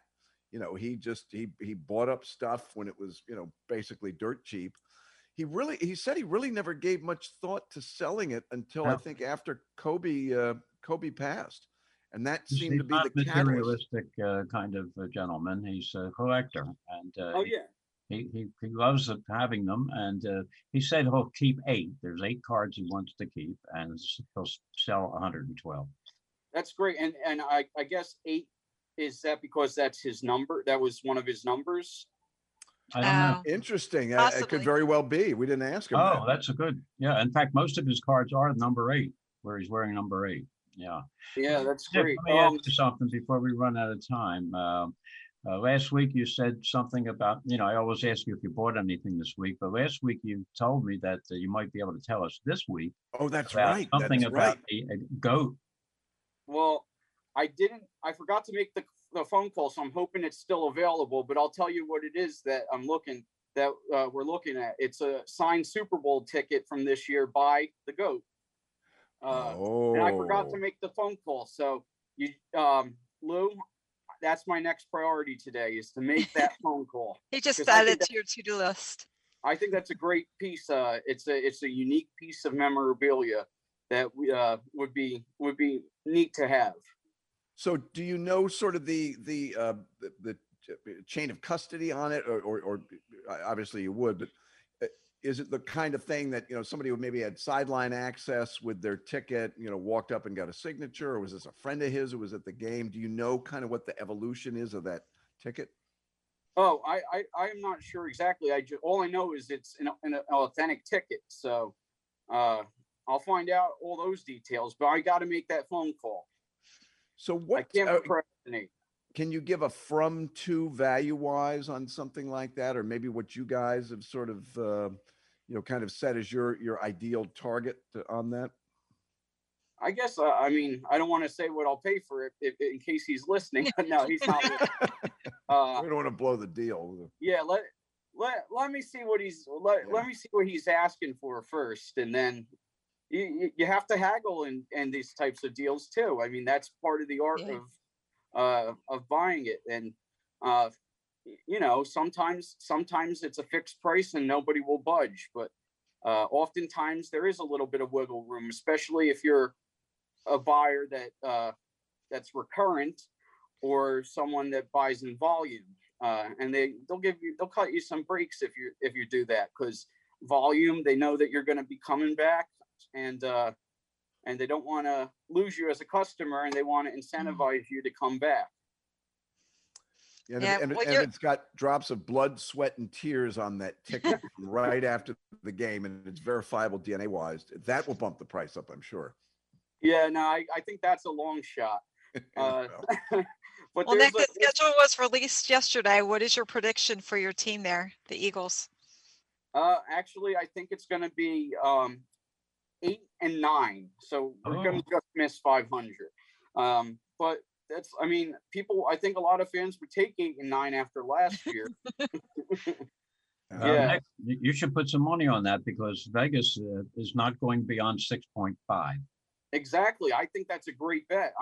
He bought up stuff when it was, basically dirt cheap. He said he really never gave much thought to selling it until I think after Kobe passed. And that seemed to be the materialistic kind of gentleman. He's a collector, and he loves having them. And he said he'll keep 8. There's 8 cards he wants to keep, and he'll sell 112. That's great. And I guess 8 is that because that's his number. That was one of his numbers. I don't know. Interesting. It could very well be. We didn't ask him. Oh, that's a good. Yeah. In fact, most of his cards are number 8, where he's wearing number 8. Yeah. Yeah, that's great. Let me ask you something before we run out of time. Last week you said something about, I always ask you if you bought anything this week, but last week you told me that you might be able to tell us this week. Oh, that's right. Something about a goat. Well, I forgot to make the phone call, so I'm hoping it's still available, but I'll tell you what it is that we're looking at. It's a signed Super Bowl ticket from this year by the GOAT. And I forgot to make the phone call. So Lou, that's my next priority today, is to make that phone call. He just added to your to-do list. I think that's a great piece. It's a unique piece of memorabilia that would be neat to have. So do you know sort of the chain of custody on it, or obviously you would, but is it the kind of thing that, somebody who maybe had sideline access with their ticket, walked up and got a signature, or was this a friend of his who was at the game? Do you know kind of what the evolution is of that ticket? Oh, I'm not sure exactly. All I know is it's an authentic ticket. So I'll find out all those details, but I got to make that phone call. So what? I can't procrastinate. Can you give a from to value wise on something like that, or maybe what you guys have sort of kind of set as your ideal target on that? I guess I don't want to say what I'll pay for it in case he's listening. No, he's not listening. We don't want to blow the deal. Yeah, let me see what let me see what he's asking for first, and then you have to haggle in these types of deals too. I mean, that's part of the art of buying it, and sometimes it's a fixed price and nobody will budge, but oftentimes there is a little bit of wiggle room, especially if you're a buyer that's recurrent or someone that buys in volume, and they'll cut you some breaks if you do that, because volume, they know that you're going to be coming back, and they don't want to lose you as a customer, and they want to incentivize you to come back. And it's got drops of blood, sweat, and tears on that ticket right after the game, and it's verifiable DNA wise. That will bump the price up, I'm sure. Yeah, no, I think that's a long shot. But Nick, the schedule was released yesterday. What is your prediction for your team there, the Eagles? Actually, I think it's going to be 8 and 9. So we're going to just miss 500. But that's, I think a lot of fans would take 8 and 9 after last year. Yeah. Nick, you should put some money on that because Vegas is not going beyond 6.5. Exactly. I think that's a great bet.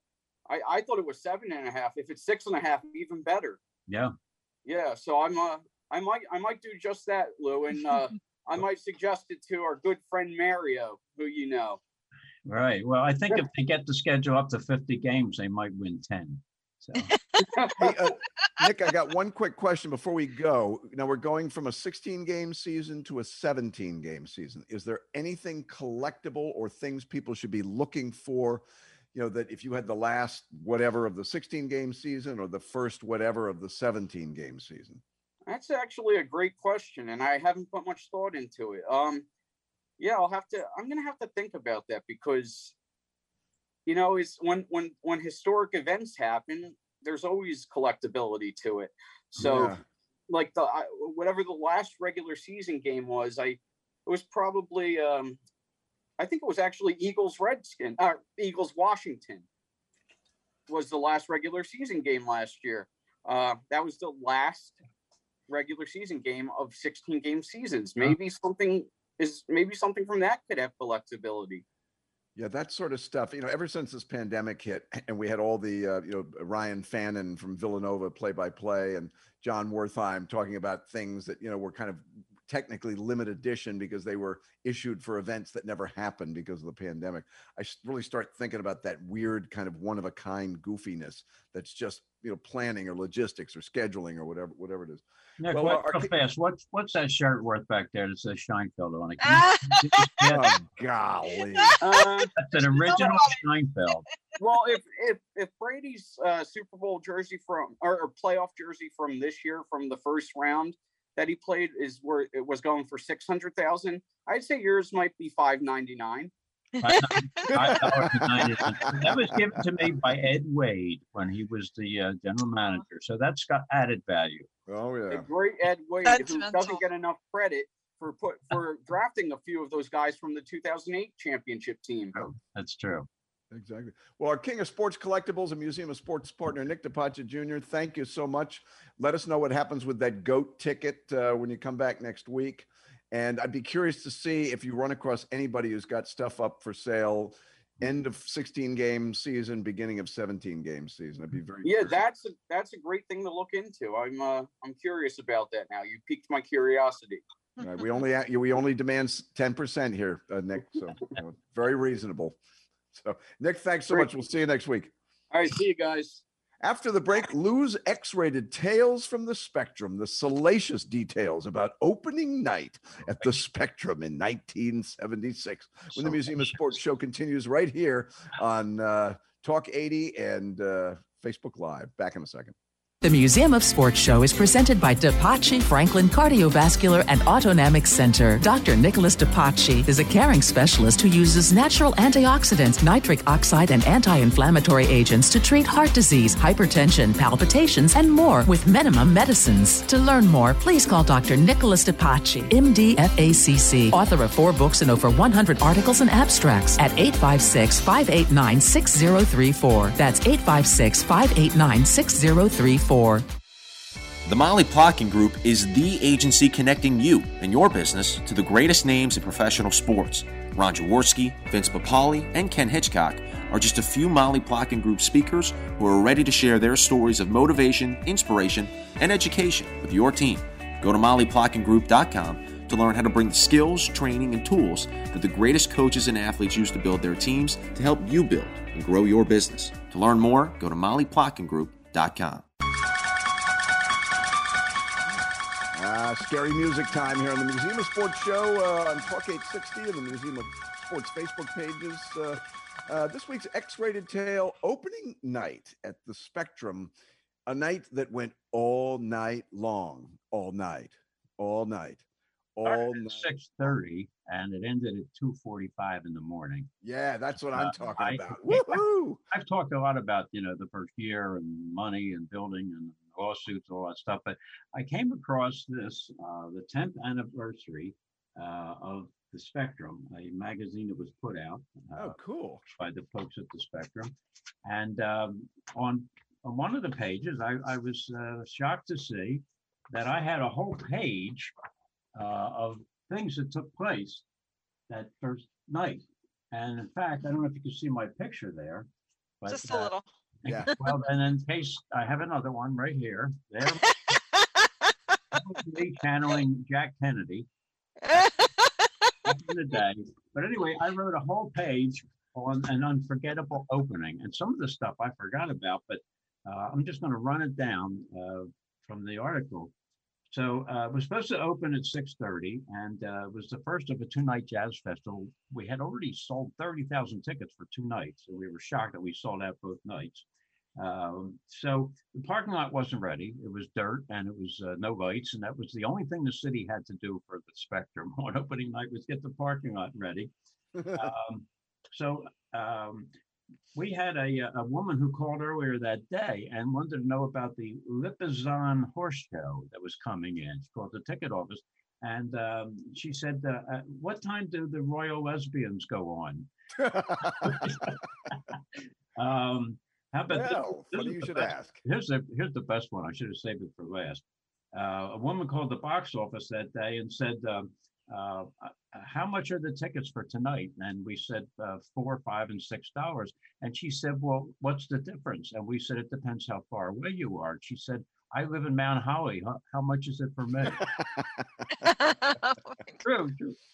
I thought it was 7.5. If it's 6.5, even better. Yeah. Yeah. So I might do just that, Lou, and I might suggest it to our good friend Mario, who you know. Right. Well, I think if they get the schedule up to 50 games, they might win 10. So. Hey, Nick, I got one quick question before we go. Now we're going from a 16-game season to a 17-game season. Is there anything collectible or things people should be looking for? You know, that if you had the last whatever of the 16-game season or the first whatever of the 17-game season? That's actually a great question, and I haven't put much thought into it. Yeah, I'm gonna have to think about that because, you know, it's when historic events happen, there's always collectability to it. So, Yeah. like whatever the last regular season game was, it was probably I think it was actually Eagles Washington was the last regular season game last year. That was the last regular season game of 16-game seasons. Maybe something from that could have collectability. Yeah, that sort of stuff, you know, ever since this pandemic hit and we had all the, you know, Ryan Fannin from Villanova play-by-play and John Wertheim talking about things that, you know, were kind of technically limited edition because they were issued for events that never happened because of the pandemic. I really start thinking about that weird kind of one-of-a-kind goofiness that's just, you know, planning or logistics or scheduling or whatever it is. Nick, Well, what's that shirt worth back there that says Scheinfeld on it? Oh, golly. That's an original Scheinfeld. Well, if Brady's Super Bowl jersey or playoff jersey from this year, from the first round that he played, is where it was going for $600,000, I'd say yours might be $599. That was given to me by Ed Wade when he was the general manager, so that's got added value. Oh yeah, The great Ed Wade, who doesn't get enough credit for drafting a few of those guys from the 2008 championship team. Oh, that's true. Exactly. Well, our King of Sports Collectibles and Museum of Sports partner, Nick DePace Jr., thank you so much. Let us know what happens with that GOAT ticket when you come back next week. And I'd be curious to see if you run across anybody who's got stuff up for sale end of 16-game season, beginning of 17-game season. I'd be very that's a great thing to look into. I'm curious about that now. You piqued my curiosity. All right, we only demand 10% here, Nick. So very reasonable. So Nick, thanks so much. We'll see you next week. All right, see you guys. After the break, Lou's X-rated Tales from the Spectrum, the salacious details about opening night at the Spectrum in 1976. When the Museum of Sports show continues right here on Talk 80 and Facebook Live. Back in a second. The Museum of Sports show is presented by DePace Franklin Cardiovascular and Autonomic Center. Dr. Nicholas DePace is a caring specialist who uses natural antioxidants, nitric oxide, and anti-inflammatory agents to treat heart disease, hypertension, palpitations, and more with minimum medicines. To learn more, please call Dr. Nicholas DePace, MD, FACC, author of 4 books and over 100 articles and abstracts at 856-589-6034. That's 856-589-6034. The Molly Plotkin Group is the agency connecting you and your business to the greatest names in professional sports. Ron Jaworski, Vince Papale, and Ken Hitchcock are just a few Molly Plotkin Group speakers who are ready to share their stories of motivation, inspiration, and education with your team. Go to mollyplotkingroup.com to learn how to bring the skills, training, and tools that the greatest coaches and athletes use to build their teams to help you build and grow your business. To learn more, go to mollyplotkingroup.com. Scary music time here on the Museum of Sports show on Talk 860 and the Museum of Sports Facebook pages. This week's X-rated tale, opening night at the Spectrum, a night that went all night long, all night. Started at 6:30 and it ended at 2:45 in the morning. Yeah, that's what I'm talking about. Woohoo! I've talked a lot about, the first year and money and building and lawsuits, all that stuff. But I came across this, the 10th anniversary of the Spectrum, a magazine that was put out. Cool. By the folks at the Spectrum. And on one of the pages, I was shocked to see that I had a whole page of things that took place that first night. And in fact, I don't know if you can see my picture there, but Just a little. Yeah. well, and in case I have another one right here. There, me channeling Jack Kennedy back in the day. But anyway, I wrote a whole page on an unforgettable opening, and some of the stuff I forgot about, but I'm just going to run it down from the article. So it was supposed to open at 6:30, and it was the first of a 2-night jazz festival. We had already sold 30,000 tickets for 2 nights, so we were shocked that we sold out both nights. So the parking lot wasn't ready. It was dirt, and it was no lights, and that was the only thing the city had to do for the Spectrum on opening night was get the parking lot ready. We had a woman who called earlier that day and wanted to know about the Lipizzan horse show that was coming in. She called the ticket office, and she said, "What time do the Royal Lesbians go on?" How about well, funny you should ask. Here's the best one. I should have saved it for last. A woman called the box office that day and said, "How much are the tickets for tonight?" And we said $4, $5, and $6. And she said, "Well, what's the difference?" And we said, "It depends how far away you are." And she said, "I live in Mount Holly. How much is it for me?" True.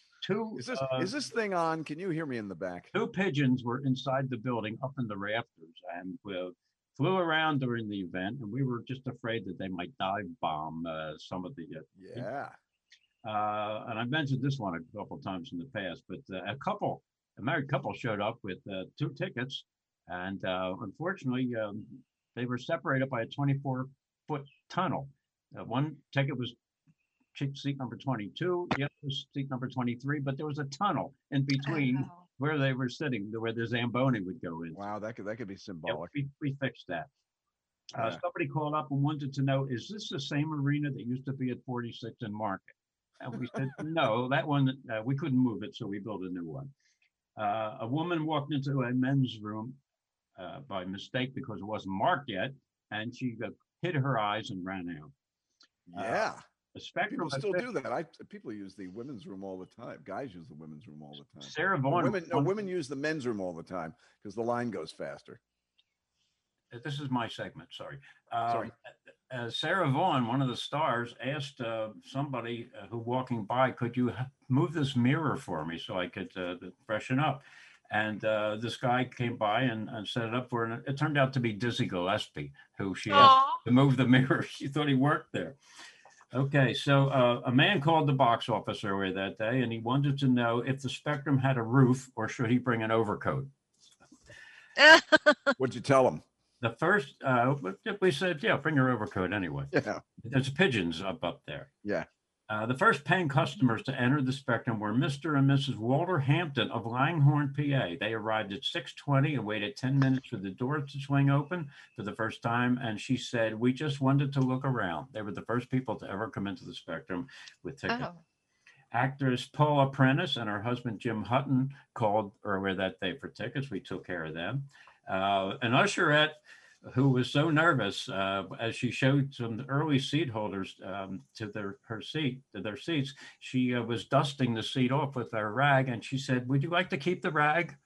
Is this thing on? Can you hear me in the back? 2 pigeons were inside the building up in the rafters and flew around during the event. And we were just afraid that they might dive bomb some of the. Yeah. And I mentioned this one a couple of times in the past, but a married couple showed up with 2 tickets. And unfortunately, they were separated by a 24-foot tunnel. One ticket was seat number 22, the other was seat number 23, but there was a tunnel in between where they were sitting, where the Zamboni would go in. Wow, that could be symbolic. Yeah, we fixed that. Somebody called up and wanted to know, is this the same arena that used to be at 46 and Market? And we said, no, that one, we couldn't move it, so we built a new one. A woman walked into a men's room by mistake because it wasn't marked yet, and she hid her eyes and ran out. Yeah. The Spectrum people still do that. People use the women's room all the time. Guys use the women's room all the time. Sarah Vaughan. Women use the men's room all the time because the line goes faster. This is my segment. Sorry. Sarah Vaughan, one of the stars, asked somebody who walking by, "Could you move this mirror for me so I could freshen up?" And this guy came by and set it up for her. And it turned out to be Dizzy Gillespie, who she asked to move the mirror. She thought he worked there. Okay, so a man called the box office earlier that day, and he wanted to know if the Spectrum had a roof or should he bring an overcoat. What'd you tell him? The first, we said, yeah, bring your overcoat anyway. Yeah. There's pigeons up there. Yeah. The first paying customers to enter the Spectrum were Mr. and Mrs. Walter Hampton of Langhorne, PA. They arrived at 6:20 and waited 10 minutes for the doors to swing open for the first time. And she said, "We just wanted to look around." They were the first people to ever come into the Spectrum with tickets. Actress Paula Prentice and her husband Jim Hutton called earlier that day for tickets. We took care of them. An usherette who was so nervous as she showed some early seat holders to their seats. She was dusting the seat off with her rag, and she said, "Would you like to keep the rag?"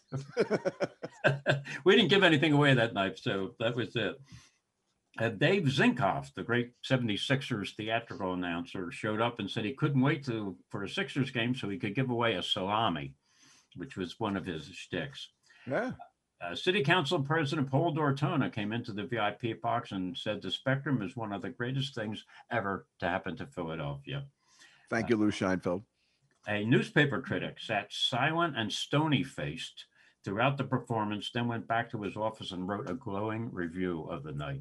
We didn't give anything away that night, so that was it. Dave Zinkoff, the great 76ers theatrical announcer, showed up and said he couldn't wait for a Sixers game so he could give away a salami, which was one of his shticks. Yeah. City Council President Paul D'Ortona came into the VIP box and said the Spectrum is one of the greatest things ever to happen to Philadelphia. Thank you, Lou Scheinfeld. A newspaper critic sat silent and stony-faced throughout the performance, then went back to his office and wrote a glowing review of the night.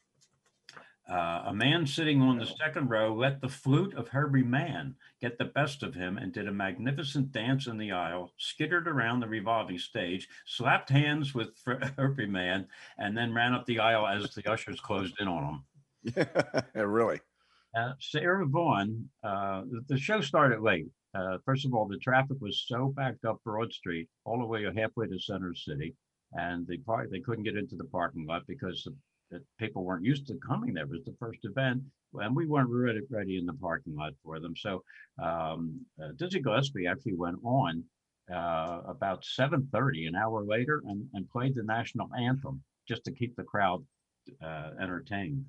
A man sitting on the second row let the flute of Herbie Mann get the best of him and did a magnificent dance in the aisle, skittered around the revolving stage, slapped hands with Herbie Mann, and then ran up the aisle as the ushers closed in on him. Yeah, really. Sarah Vaughan, the show started late. First of all, the traffic was so backed up Broad Street all the way halfway to Center City, and they couldn't get into the parking lot because the people weren't used to coming there. It was the first event, and we weren't ready in the parking lot for them. So Dizzy Gillespie actually went on about 7:30, an hour later, and played the national anthem just to keep the crowd entertained.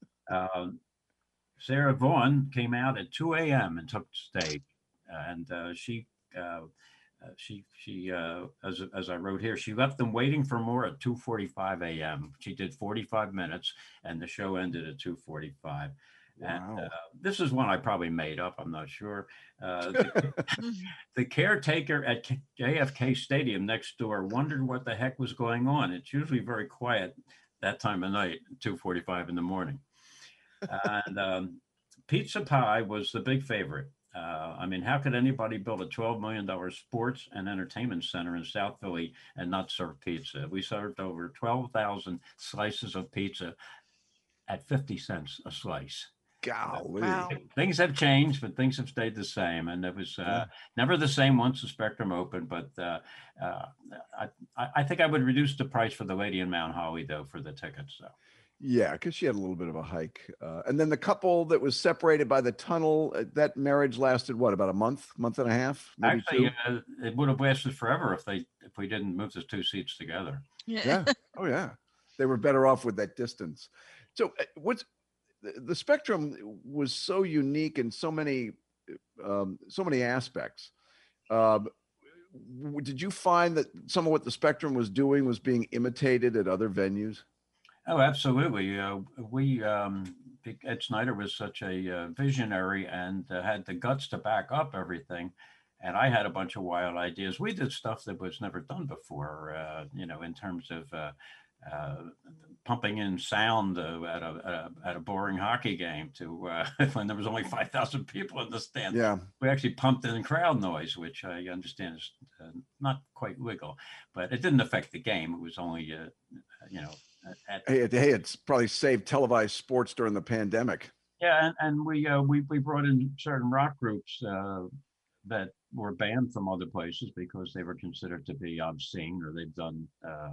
Sarah Vaughan came out at 2 a.m. and took the stage, and as I wrote here, she left them waiting for more at 2:45 a.m. She did 45 minutes, and the show ended at 2:45. And this is one I probably made up. I'm not sure. The caretaker at JFK Stadium next door wondered what the heck was going on. It's usually very quiet that time of night, 2:45 in the morning. And pizza pie was the big favorite. I mean, how could anybody build a $12 million sports and entertainment center in South Philly and not serve pizza? We served over 12,000 slices of pizza at 50 cents a slice. Golly. Wow. Things have changed, but things have stayed the same. And it was never the same once the Spectrum opened. But I think I would reduce the price for the lady in Mount Holly, though, for the tickets, though. Yeah, because she had a little bit of a hike. And then the couple that was separated by the tunnel, that marriage lasted, what, about a month and a half? Maybe actually, it would have lasted forever if we didn't move the two seats together. Yeah. Oh, yeah. They were better off with that distance. So the Spectrum was so unique in so many aspects. Did you find that some of what the Spectrum was doing was being imitated at other venues? Oh, absolutely. Ed Snyder was such a visionary and had the guts to back up everything. And I had a bunch of wild ideas. We did stuff that was never done before, in terms of pumping in sound at a boring hockey game to when there was only 5,000 people in the stand. Yeah. We actually pumped in crowd noise, which I understand is not quite legal, but it didn't affect the game. It was only, Hey, it's probably saved televised sports during the pandemic. Yeah, and we brought in certain rock groups that were banned from other places because they were considered to be obscene, or they've done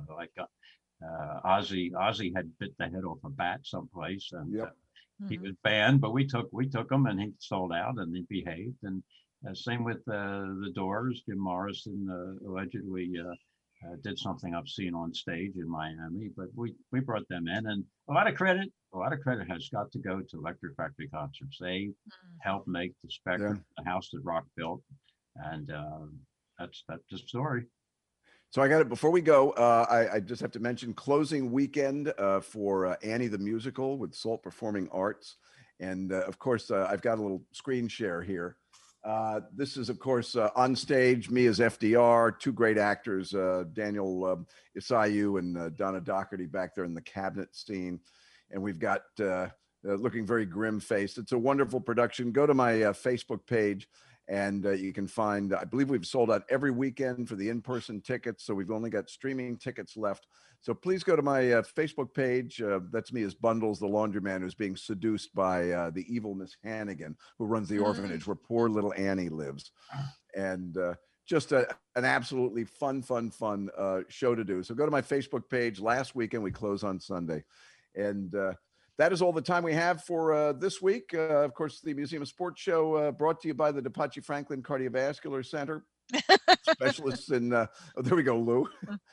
Ozzy had bit the head off a bat someplace, and he was banned. But we took him, and he sold out, and he behaved. And same with the Doors. Jim Morrison allegedly did something obscene on stage in Miami, but we brought them in, and a lot of credit has got to go to Electric Factory Concerts. They helped make the Spectrum, the house that rock built, and that's the story. So I got it. Before we go, I just have to mention closing weekend for Annie the Musical with Salt Performing Arts, and of course I've got a little screen share here. This is, of course, on stage, me as FDR, two great actors, Daniel Isayu and Donna Doherty back there in the cabinet scene. And we've got looking very grim-faced. It's a wonderful production. Go to my Facebook page, and you can find, I believe we've sold out every weekend for the in-person tickets, so we've only got streaming tickets left. So please go to my Facebook page. That's me as Bundles, the laundryman who's being seduced by the evil Miss Hannigan, who runs the orphanage where poor little Annie lives. And just an absolutely fun show to do. So go to my Facebook page. Last weekend, we close on Sunday. And that is all the time we have for this week. Of course, the Museum of Sports show brought to you by the DePace Franklin Cardiovascular Center. Specialists in, there we go, Lou.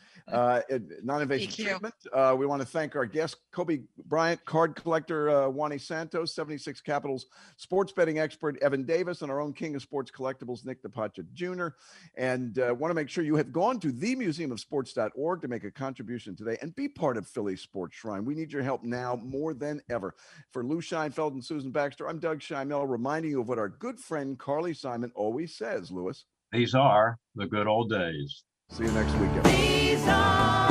Non-invasive treatment. We want to thank our guest, Kobe Bryant, card collector Juani Santos, 76 Capitals sports betting expert Evan Davis, and our own king of sports collectibles, Nick DePace Jr. And want to make sure you have gone to themuseumofsports.org to make a contribution today and be part of Philly Sports Shrine. We need your help now more than ever. For Lou Scheinfeld and Susan Baxter, I'm Doug Scheimel, reminding you of what our good friend Carly Simon always says, Louis. These are the good old days. See you next weekend. These are